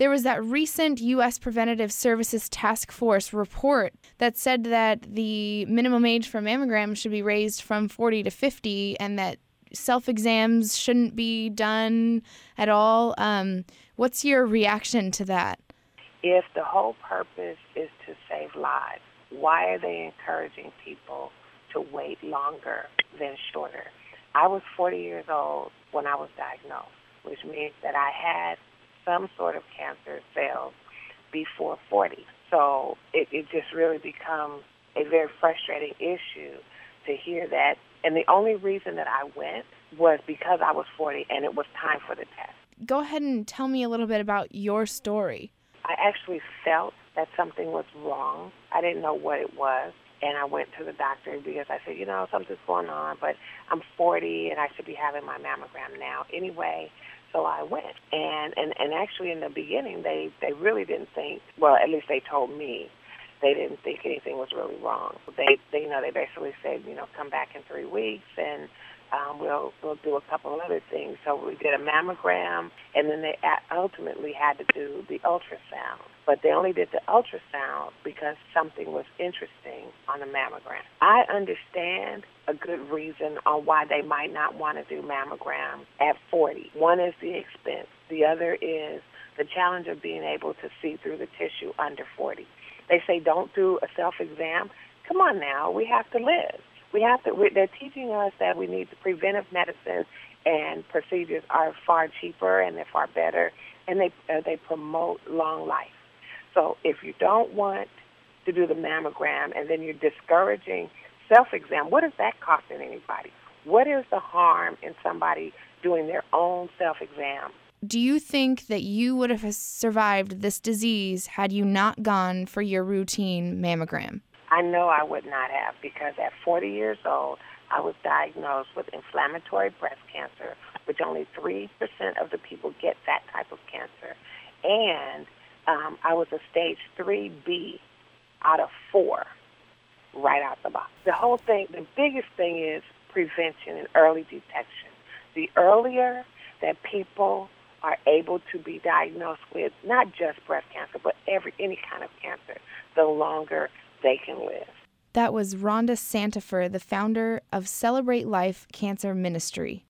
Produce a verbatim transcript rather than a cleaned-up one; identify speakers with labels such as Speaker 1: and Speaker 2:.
Speaker 1: there was that recent U S Preventative Services Task Force report that said that the minimum age for mammograms should be raised from forty to fifty and that self-exams shouldn't be done at all. Um, what's your reaction to that?
Speaker 2: If the whole purpose is to save lives, why are they encouraging people to wait longer than shorter? I was forty years old when I was diagnosed, which means that I had some sort of cancer cells before forty. So it, it just really becomes a very frustrating issue to hear that. And the only reason that I went was because I was forty and it was time for the test.
Speaker 1: Go ahead and tell me a little bit about your story.
Speaker 2: I actually felt that something was wrong. I didn't know what it was. And I went to the doctor because I said, you know, something's going on, but I'm forty and I should be having my mammogram now anyway. So I went. And, and, and actually in the beginning, they, they really didn't think, well, at least they told me, they didn't think anything was really wrong. They, they you know, they basically said, you know, come back in three weeks and um, we'll we'll do a couple of other things. So we did a mammogram, and then they ultimately had to do the ultrasound. But they only did the ultrasound because something was interesting on the mammogram. I understand a good reason on why they might not want to do mammogram at forty. One is the expense. The other is the challenge of being able to see through the tissue under forty. They say don't do a self-exam. Come on now, we have to live. We have to. We, they're teaching us that we need the preventive medicine, and procedures are far cheaper and they're far better, and they uh, they promote long life. So if you don't want to do the mammogram and then you're discouraging self-exam, what is that costing anybody? What is the harm in somebody doing their own self-exam?
Speaker 1: Do you think that you would have survived this disease had you not gone for your routine mammogram?
Speaker 2: I know I would not have, because at forty years old, I was diagnosed with inflammatory breast cancer, which only three percent of the people get that type of cancer. And um, I was a stage three B out of four right out the box. The whole thing, the biggest thing is prevention and early detection. The earlier that people are able to be diagnosed with not just breast cancer, but every any kind of cancer, the longer they can live.
Speaker 1: That was Rhonda Santafer, the founder of Celebrate Life Cancer Ministry.